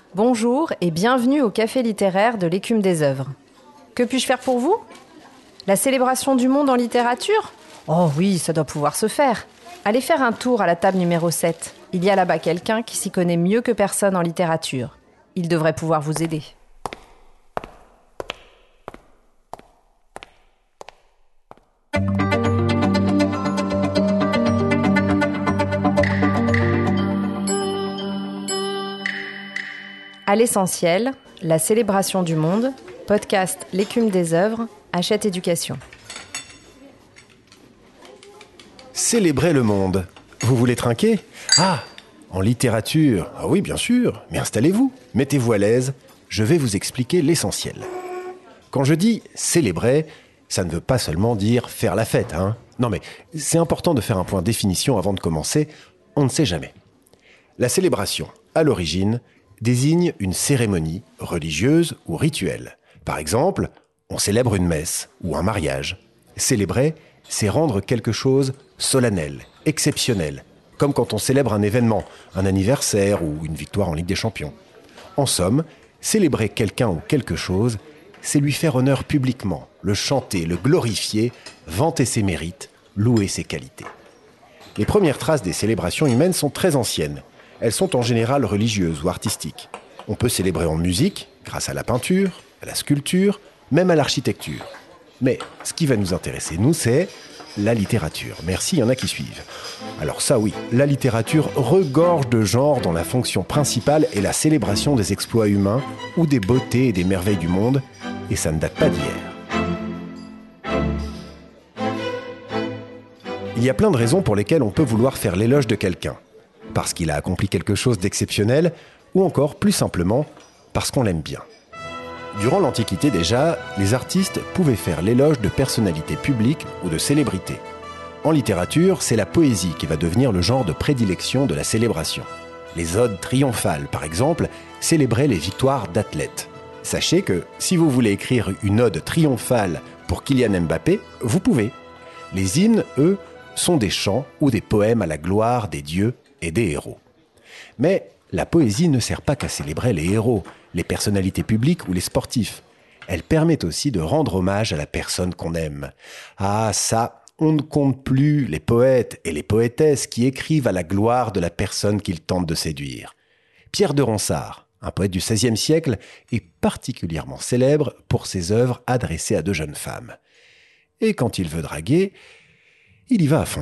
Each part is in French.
Bonjour et bienvenue au Café littéraire de l'Écume des œuvres. Que puis-je faire pour vous ? La célébration du monde en littérature ? Oh oui, ça doit pouvoir se faire. Allez faire un tour à la table numéro 7. Il y a là-bas quelqu'un qui s'y connaît mieux que personne en littérature. Il devrait pouvoir vous aider. À l'essentiel, la célébration du monde, podcast L'Écume des œuvres, Hachette Éducation. Célébrer le monde. Vous voulez trinquer ? Ah, en littérature. Ah oui, bien sûr. Mais installez-vous, mettez-vous à l'aise. Je vais vous expliquer l'essentiel. Quand je dis célébrer, ça ne veut pas seulement dire faire la fête, hein. Non mais, c'est important de faire un point définition avant de commencer. On ne sait jamais. La célébration, à l'origine, désigne une cérémonie religieuse ou rituelle. Par exemple, on célèbre une messe ou un mariage. Célébrer, c'est rendre quelque chose solennel, exceptionnel, comme quand on célèbre un événement, un anniversaire ou une victoire en Ligue des Champions. En somme, célébrer quelqu'un ou quelque chose, c'est lui faire honneur publiquement, le chanter, le glorifier, vanter ses mérites, louer ses qualités. Les premières traces des célébrations humaines sont très anciennes. Elles sont en général religieuses ou artistiques. On peut célébrer en musique, grâce à la peinture, à la sculpture, même à l'architecture. Mais ce qui va nous intéresser, nous, c'est la littérature. Merci, il y en a qui suivent. Alors ça oui, la littérature regorge de genres dont la fonction principale est la célébration des exploits humains ou des beautés et des merveilles du monde, et ça ne date pas d'hier. Il y a plein de raisons pour lesquelles on peut vouloir faire l'éloge de quelqu'un. Parce qu'il a accompli quelque chose d'exceptionnel, ou encore, plus simplement, parce qu'on l'aime bien. Durant l'Antiquité déjà, les artistes pouvaient faire l'éloge de personnalités publiques ou de célébrités. En littérature, c'est la poésie qui va devenir le genre de prédilection de la célébration. Les odes triomphales, par exemple, célébraient les victoires d'athlètes. Sachez que, si vous voulez écrire une ode triomphale pour Kylian Mbappé, vous pouvez. Les hymnes, eux, sont des chants ou des poèmes à la gloire des dieux et des héros. Mais la poésie ne sert pas qu'à célébrer les héros, les personnalités publiques ou les sportifs. Elle permet aussi de rendre hommage à la personne qu'on aime. Ah ça, on ne compte plus les poètes et les poétesses qui écrivent à la gloire de la personne qu'ils tentent de séduire. Pierre de Ronsard, un poète du XVIe siècle, est particulièrement célèbre pour ses œuvres adressées à de jeunes femmes. Et quand il veut draguer, il y va à fond.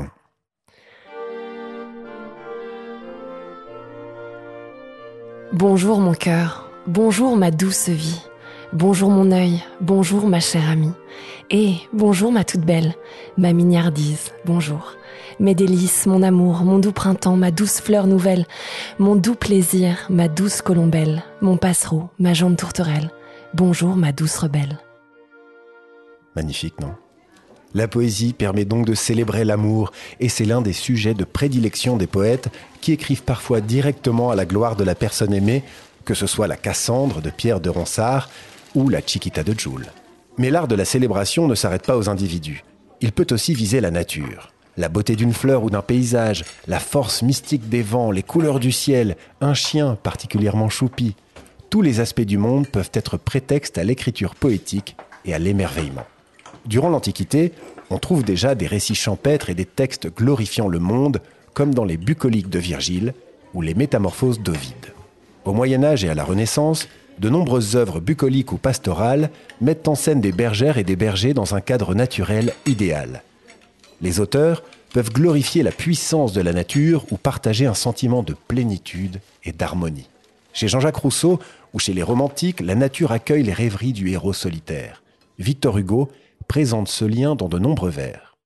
Bonjour mon cœur, bonjour ma douce vie, bonjour mon œil, bonjour ma chère amie, et bonjour ma toute belle, ma mignardise, bonjour. Mes délices, mon amour, mon doux printemps, ma douce fleur nouvelle, mon doux plaisir, ma douce colombelle, mon passereau, ma jambe tourterelle, bonjour ma douce rebelle. Magnifique, non ? La poésie permet donc de célébrer l'amour, et c'est l'un des sujets de prédilection des poètes qui écrivent parfois directement à la gloire de la personne aimée, que ce soit la Cassandre de Pierre de Ronsard ou la Chiquita de Jules. Mais l'art de la célébration ne s'arrête pas aux individus. Il peut aussi viser la nature. La beauté d'une fleur ou d'un paysage, la force mystique des vents, les couleurs du ciel, un chien particulièrement choupi. Tous les aspects du monde peuvent être prétexte à l'écriture poétique et à l'émerveillement. Durant l'Antiquité, on trouve déjà des récits champêtres et des textes glorifiant le monde, comme dans les Bucoliques de Virgile ou les Métamorphoses d'Ovide. Au Moyen-Âge et à la Renaissance, de nombreuses œuvres bucoliques ou pastorales mettent en scène des bergères et des bergers dans un cadre naturel idéal. Les auteurs peuvent glorifier la puissance de la nature ou partager un sentiment de plénitude et d'harmonie. Chez Jean-Jacques Rousseau ou chez les romantiques, la nature accueille les rêveries du héros solitaire. Victor Hugo présente ce lien dans de nombreux vers.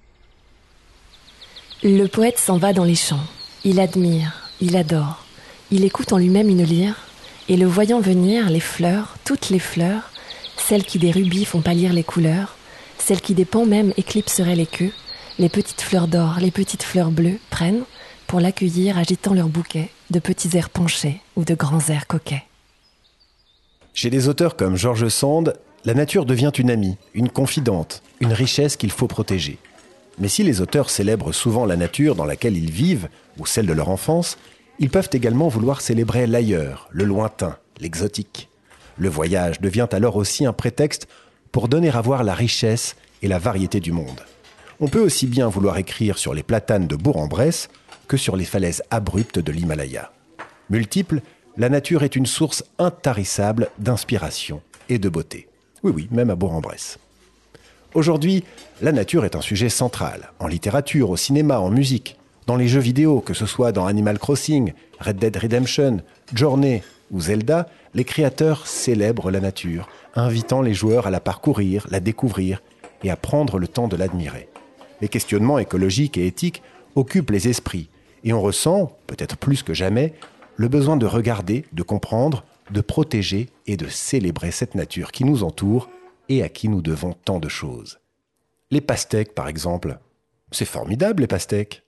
Le poète s'en va dans les champs, il admire, il adore, il écoute en lui-même une lyre, et le voyant venir, les fleurs, toutes les fleurs, celles qui des rubis font pâlir les couleurs, celles qui des pans même éclipseraient les queues, les petites fleurs d'or, les petites fleurs bleues prennent, pour l'accueillir agitant leur bouquet, de petits airs penchés ou de grands airs coquets. Chez des auteurs comme George Sand, la nature devient une amie, une confidente, une richesse qu'il faut protéger. Mais si les auteurs célèbrent souvent la nature dans laquelle ils vivent, ou celle de leur enfance, Ils peuvent également vouloir célébrer l'ailleurs, le lointain, l'exotique. Le voyage devient alors aussi un prétexte pour donner à voir la richesse et la variété du monde. On peut aussi bien vouloir écrire sur les platanes de Bourg-en-Bresse que sur les falaises abruptes de l'Himalaya. Multiple, la nature est une source intarissable d'inspiration et de beauté. Oui, même à Bourg-en-Bresse. Aujourd'hui, la nature est un sujet central, en littérature, au cinéma, en musique, dans les jeux vidéo, que ce soit dans Animal Crossing, Red Dead Redemption, Journey ou Zelda, les créateurs célèbrent la nature, invitant les joueurs à la parcourir, la découvrir et à prendre le temps de l'admirer. Les questionnements écologiques et éthiques occupent les esprits et on ressent, peut-être plus que jamais, le besoin de regarder, de comprendre, de protéger et de célébrer cette nature qui nous entoure et à qui nous devons tant de choses. Les pastèques, par exemple. C'est formidable, les pastèques.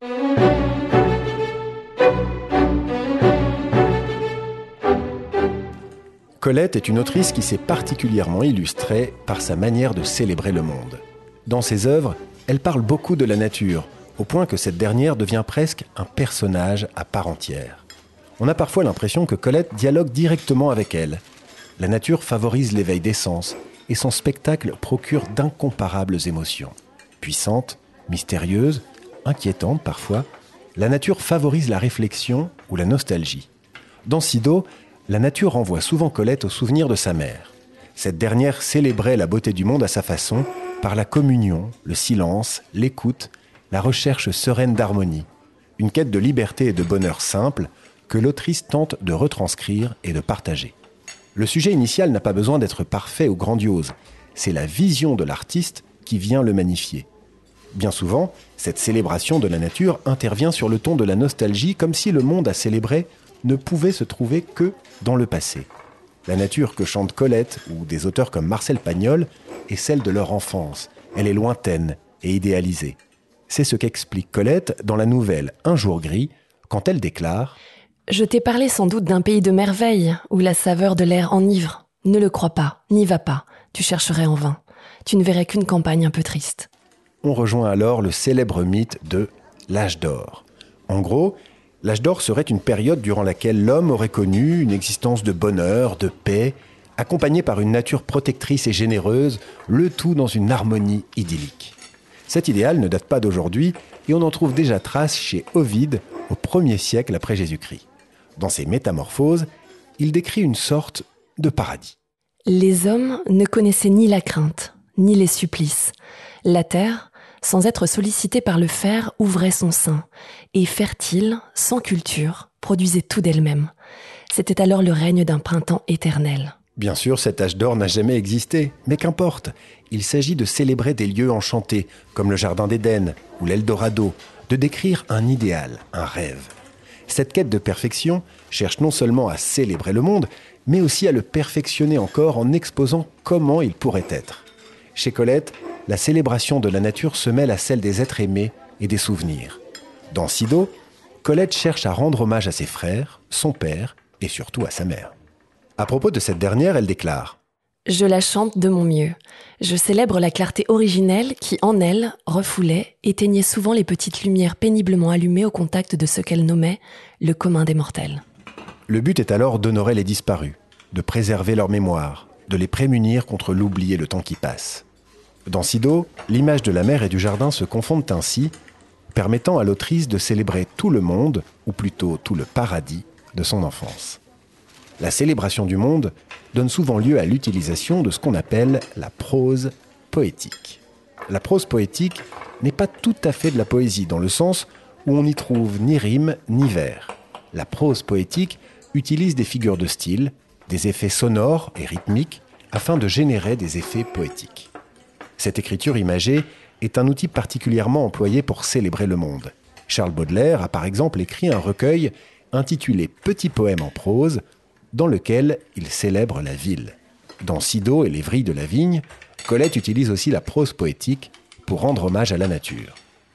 Colette est une autrice qui s'est particulièrement illustrée par sa manière de célébrer le monde. Dans ses œuvres, elle parle beaucoup de la nature, au point que cette dernière devient presque un personnage à part entière. On a parfois l'impression que Colette dialogue directement avec elle. La nature favorise l'éveil des sens, et son spectacle procure d'incomparables émotions. Puissante, mystérieuse, inquiétante parfois, la nature favorise la réflexion ou la nostalgie. Dans Sido, la nature renvoie souvent Colette au souvenir de sa mère. Cette dernière célébrait la beauté du monde à sa façon, par la communion, le silence, l'écoute, la recherche sereine d'harmonie. Une quête de liberté et de bonheur simple que l'autrice tente de retranscrire et de partager. Le sujet initial n'a pas besoin d'être parfait ou grandiose. C'est la vision de l'artiste qui vient le magnifier. Bien souvent, cette célébration de la nature intervient sur le ton de la nostalgie, comme si le monde à célébrer ne pouvait se trouver que dans le passé. La nature que chante Colette ou des auteurs comme Marcel Pagnol est celle de leur enfance. Elle est lointaine et idéalisée. C'est ce qu'explique Colette dans la nouvelle Un jour gris, quand elle déclare « Je t'ai parlé sans doute d'un pays de merveilles, où la saveur de l'air enivre. Ne le crois pas, n'y va pas, tu chercherais en vain. Tu ne verrais qu'une campagne un peu triste. » On rejoint alors le célèbre mythe de l'âge d'or. En gros, l'âge d'or serait une période durant laquelle l'homme aurait connu une existence de bonheur, de paix, accompagnée par une nature protectrice et généreuse, le tout dans une harmonie idyllique. Cet idéal ne date pas d'aujourd'hui et on en trouve déjà trace chez Ovide au 1er siècle après Jésus-Christ. Dans ses Métamorphoses, il décrit une sorte de paradis. Les hommes ne connaissaient ni la crainte, ni les supplices. La terre, sans être sollicitée par le fer, ouvrait son sein, et fertile, sans culture, produisait tout d'elle-même. C'était alors le règne d'un printemps éternel. Bien sûr, cet âge d'or n'a jamais existé, mais qu'importe. Il s'agit de célébrer des lieux enchantés, comme le Jardin d'Éden ou l'Eldorado, de décrire un idéal, un rêve. Cette quête de perfection cherche non seulement à célébrer le monde, mais aussi à le perfectionner encore en exposant comment il pourrait être. Chez Colette, la célébration de la nature se mêle à celle des êtres aimés et des souvenirs. Dans Sido, Colette cherche à rendre hommage à ses frères, son père et surtout à sa mère. À propos de cette dernière, elle déclare « Je la chante de mon mieux. Je célèbre la clarté originelle qui, en elle, refoulait, éteignait souvent les petites lumières péniblement allumées au contact de ce qu'elle nommait le commun des mortels. » Le but est alors d'honorer les disparus, de préserver leur mémoire, de les prémunir contre l'oubli et le temps qui passe. Dans Sido, l'image de la mer et du jardin se confondent ainsi, permettant à l'autrice de célébrer tout le monde, ou plutôt tout le paradis, de son enfance. La célébration du monde donne souvent lieu à l'utilisation de ce qu'on appelle la prose poétique. La prose poétique n'est pas tout à fait de la poésie, dans le sens où on n'y trouve ni rime ni vers. La prose poétique utilise des figures de style, des effets sonores et rythmiques, afin de générer des effets poétiques. Cette écriture imagée est un outil particulièrement employé pour célébrer le monde. Charles Baudelaire a par exemple écrit un recueil intitulé « Petits poèmes en prose », dans lequel il célèbre la ville. Dans Sido et les vrilles de la vigne, Colette utilise aussi la prose poétique pour rendre hommage à la nature.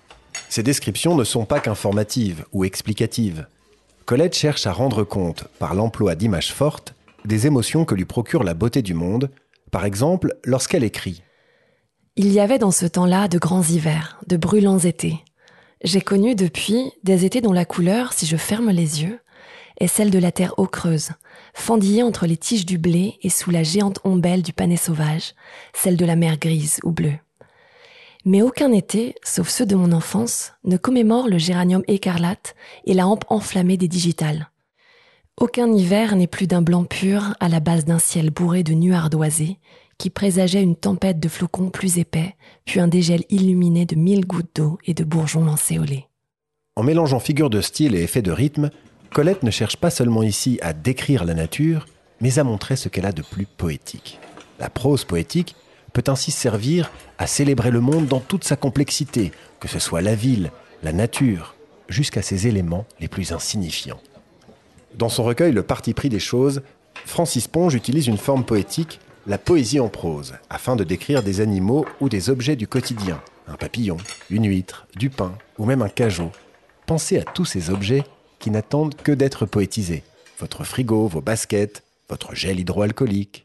Ces descriptions ne sont pas qu'informatives ou explicatives. Colette cherche à rendre compte, par l'emploi d'images fortes, des émotions que lui procure la beauté du monde, par exemple lorsqu'elle écrit « Il y avait dans ce temps-là de grands hivers, de brûlants étés. J'ai connu depuis des étés dont la couleur, si je ferme les yeux, est celle de la terre eau creuse, fendillée entre les tiges du blé et sous la géante ombelle du panais sauvage, celle de la mer grise ou bleue. Mais aucun été, sauf ceux de mon enfance, ne commémore le géranium écarlate et la hampe enflammée des digitales. Aucun hiver n'est plus d'un blanc pur à la base d'un ciel bourré de nuées ardoisées qui présageait une tempête de flocons plus épais, puis un dégel illuminé de 1000 gouttes d'eau et de bourgeons lancéolés. En mélangeant figures de style et effets de rythme, Colette ne cherche pas seulement ici à décrire la nature, mais à montrer ce qu'elle a de plus poétique. La prose poétique peut ainsi servir à célébrer le monde dans toute sa complexité, que ce soit la ville, la nature, jusqu'à ses éléments les plus insignifiants. Dans son recueil Le Parti pris des choses, Francis Ponge utilise une forme poétique, la poésie en prose, afin de décrire des animaux ou des objets du quotidien, un papillon, une huître, du pain ou même un cajot. Pensez à tous ces objets qui n'attendent que d'être poétisés. Votre frigo, vos baskets, votre gel hydroalcoolique.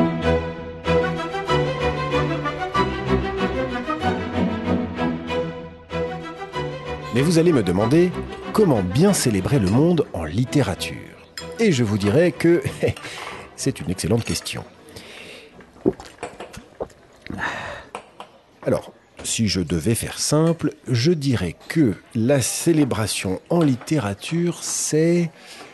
Mais vous allez me demander comment bien célébrer le monde en littérature. Et je vous dirai que c'est une excellente question. Alors, si je devais faire simple, je dirais que la célébration en littérature, c'est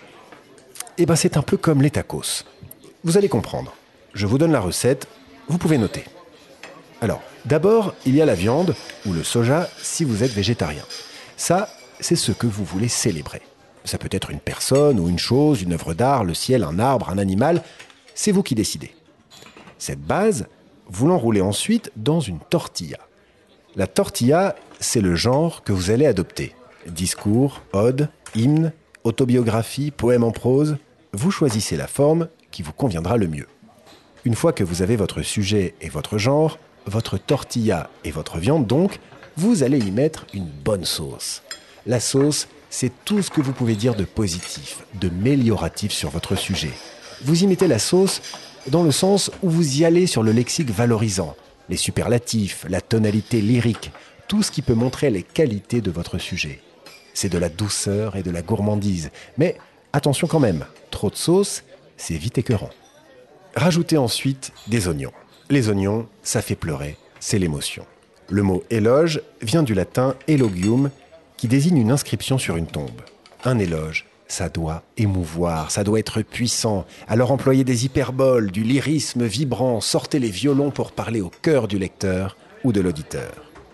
un peu comme les tacos. Vous allez comprendre. Je vous donne la recette, vous pouvez noter. Alors, d'abord, il y a la viande ou le soja si vous êtes végétarien. Ça, c'est ce que vous voulez célébrer. Ça peut être une personne ou une chose, une œuvre d'art, le ciel, un arbre, un animal. C'est vous qui décidez. Cette base, vous l'enroulez ensuite dans une tortilla. La tortilla, c'est le genre que vous allez adopter. Discours, ode, hymne, autobiographie, poème en prose. Vous choisissez la forme qui vous conviendra le mieux. Une fois que vous avez votre sujet et votre genre, votre tortilla et votre viande donc, vous allez y mettre une bonne sauce. La sauce, c'est tout ce que vous pouvez dire de positif, de mélioratif sur votre sujet. Vous y mettez la sauce dans le sens où vous y allez sur le lexique valorisant, les superlatifs, la tonalité lyrique, tout ce qui peut montrer les qualités de votre sujet. C'est de la douceur et de la gourmandise, mais attention quand même, trop de sauce, c'est vite écœurant. Rajoutez ensuite des oignons. Les oignons, ça fait pleurer, c'est l'émotion. Le mot « éloge » vient du latin « elogium » qui désigne une inscription sur une tombe. Un éloge, ça doit émouvoir, ça doit être puissant. Alors employez des hyperboles, du lyrisme vibrant, sortez les violons pour parler au cœur du lecteur ou de l'auditeur.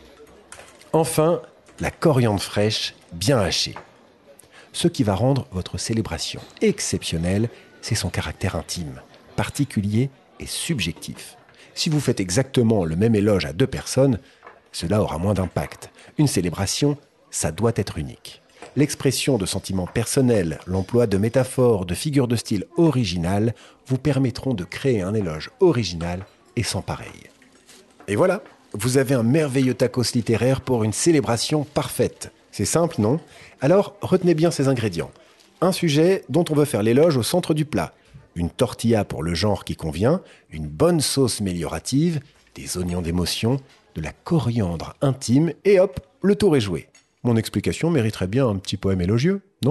Enfin, la coriandre fraîche, bien hachée. Ce qui va rendre votre célébration exceptionnelle, c'est son caractère intime, particulier et subjectif. Si vous faites exactement le même éloge à 2 personnes, cela aura moins d'impact. Une célébration, ça doit être unique. L'expression de sentiments personnels, l'emploi de métaphores, de figures de style originales vous permettront de créer un éloge original et sans pareil. Et voilà, vous avez un merveilleux tacos littéraire pour une célébration parfaite. C'est simple, non ? Alors, retenez bien ces ingrédients. Un sujet dont on veut faire l'éloge au centre du plat. Une tortilla pour le genre qui convient, une bonne sauce méliorative, des oignons d'émotion, de la coriandre intime, et hop, le tour est joué. Mon explication mériterait bien un petit poème élogieux, non ?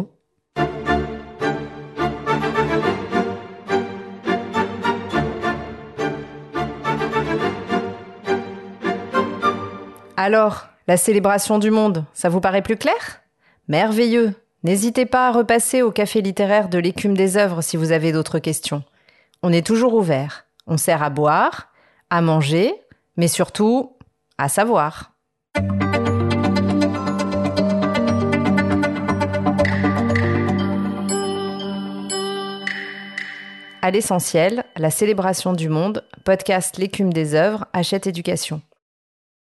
Alors, la célébration du monde, ça vous paraît plus clair ? Merveilleux ! N'hésitez pas à repasser au café littéraire de l'Écume des œuvres si vous avez d'autres questions. On est toujours ouvert. On sert à boire, à manger, mais surtout à savoir. À l'essentiel, la célébration du monde, podcast L'Écume des œuvres, Hachette Éducation.